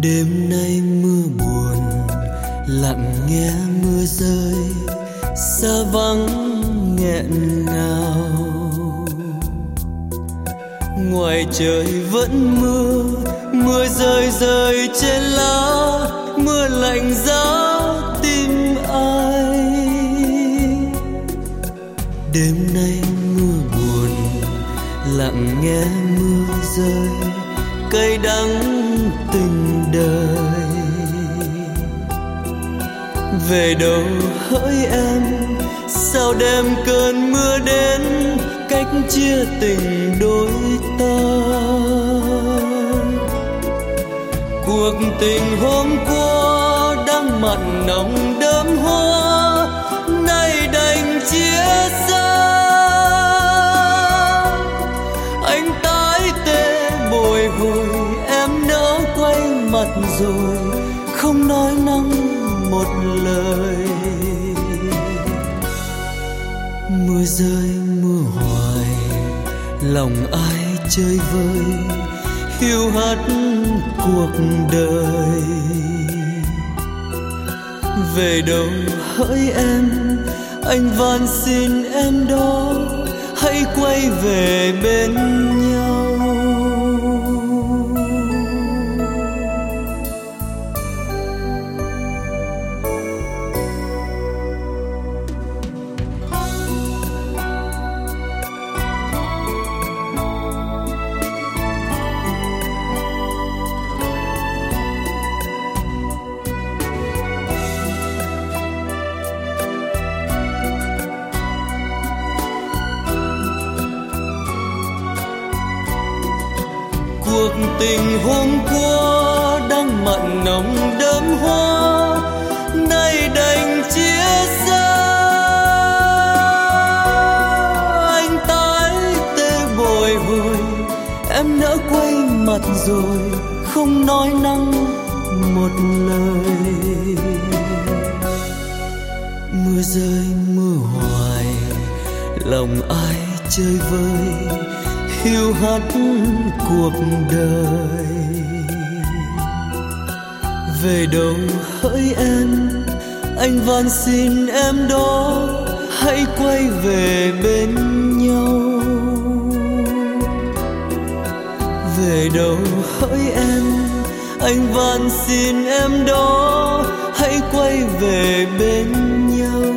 Đêm nay mưa buồn lặng nghe mưa rơi, xa vắng nghẹn ngào. Ngoài trời vẫn mưa, mưa rơi rơi trên lá, mưa lạnh giá tim ai. Đêm nay mưa buồn lặng nghe mưa rơi, cay đắng tình đời. Về đâu hỡi em, sao đem cơn mưa đến cách chia tình đôi ta. Cuộc tình hôm qua đang mặn nồng đơm hoa, nay đành chia xa. Anh tái tê bồi hồi, em nỡ quay mặt rồi không nói năng một lời. Mưa rơi mưa hoài, lòng ai chơi vơi, hiu hắt cuộc đời. Về đâu hỡi em, anh van xin em đó, hãy quay về bên nhau. Cuộc tình hôm qua đang mặn nồng đơm hoa, nay đành chia xa. Anh tái tê bồi hồi, em nỡ quay mặt rồi không nói năng một lời. Mưa rơi mưa hoài, lòng ai chơi vơi, hiu hắt cuộc đời. Về đâu hỡi em, anh van xin em đó, hãy quay về bên nhau. Về đâu hỡi em, anh van xin em đó, hãy quay về bên nhau.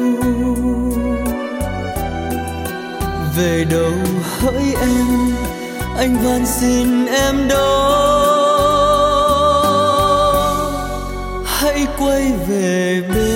Về đâu hỡi em, anh van xin em đó, hãy quay về bên